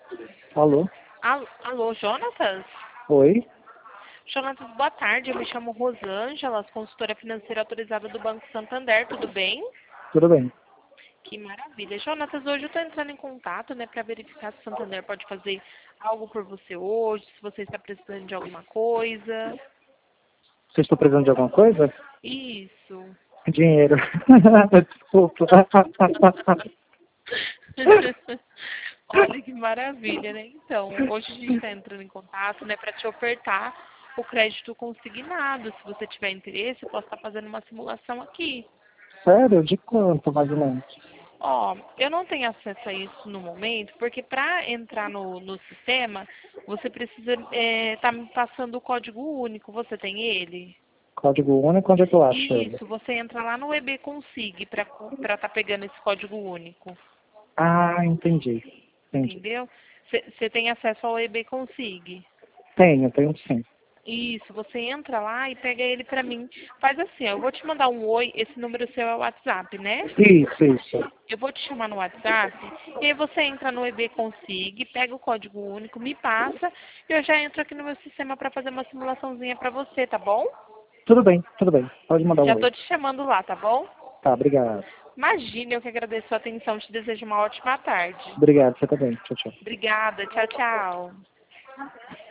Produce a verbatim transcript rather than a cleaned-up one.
Alô? Alô, alô, Jonatas? Oi? Jonatas, boa tarde. Eu me chamo Rosângela, consultora financeira autorizada do Banco Santander. Tudo bem? Tudo bem? Que maravilha. Jonatas, hoje eu estou entrando em contato, né, para verificar se o Santander pode fazer algo por você hoje, se você está precisando de alguma coisa. Vocês estão precisando de alguma coisa? Isso. Dinheiro. Desculpa. Olha que maravilha, né? Então, hoje a gente está entrando em contato, né, para te ofertar o crédito consignado. Se você tiver interesse, eu posso estar fazendo uma simulação aqui. Sério? De quanto, mais ou menos? Ó, eu não tenho acesso a isso no momento, porque para entrar no, no sistema, você precisa estar me passando o código único. Você tem ele? Código único, onde é que eu acho ele? Isso, você entra lá no E B Consig para estar pegando esse código único. Ah, entendi. Entendi. Entendeu? Você tem acesso ao E B Consig. Tenho, tenho sim. Isso, você entra lá e pega ele pra mim. Faz assim, ó, eu vou te mandar um oi, esse número seu é o WhatsApp, né? Isso, isso. Eu vou te chamar no WhatsApp, e aí você entra no E B Consig, pega o código único, me passa, e eu já entro aqui no meu sistema pra fazer uma simulaçãozinha pra você, tá bom? Tudo bem, tudo bem. Pode mandar um Já oi. tô te chamando lá, tá bom? Tá, obrigado. Imagina, eu que agradeço a atenção, te desejo uma ótima tarde. Obrigado, você também. Tchau, tchau. Obrigada, tchau, tchau.